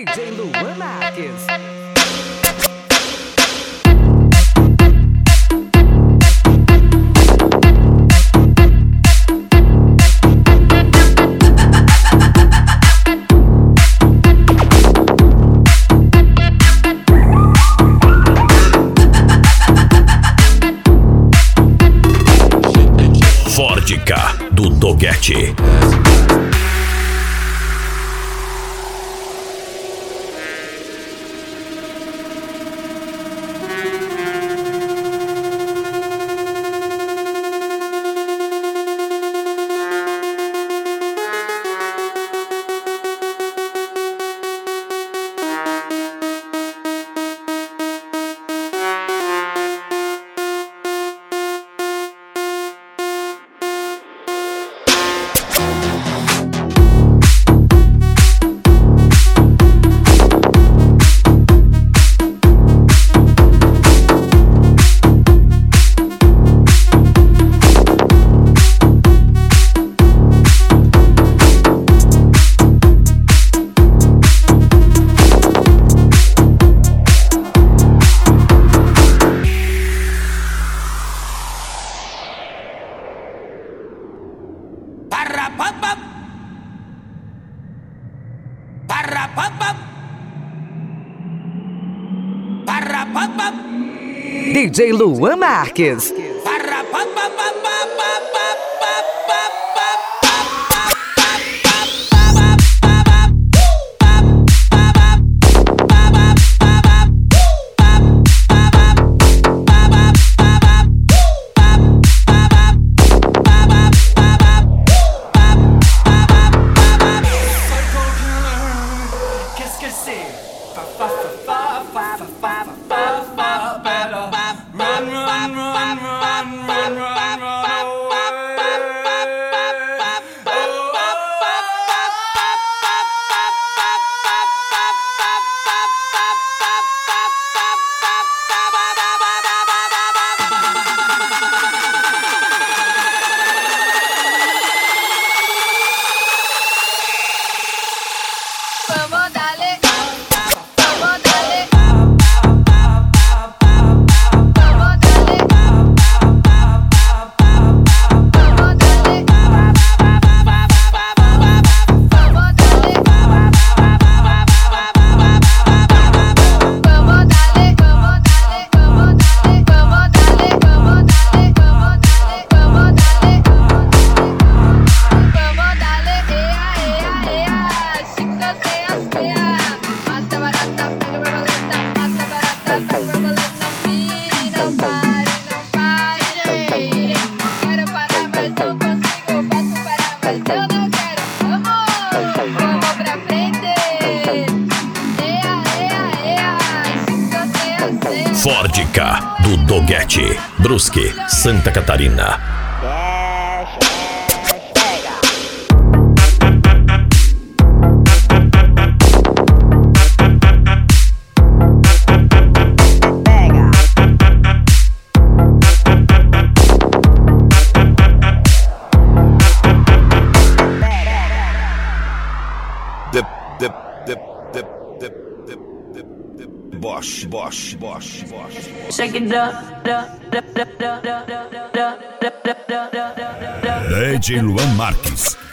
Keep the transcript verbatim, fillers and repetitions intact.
D J Luan Marques. Vodka do Doguete. D J Luan Marques. Vodka do Doguete, Brusque, Santa Catarina. Dip, dip, dip, dip, dip, dip, dip, dip. Bosch, Bosch, Bosch, Bosch. Shake it up, da, da, da, da, da, da, da, da, da, da, da, da. D J Luan Marques.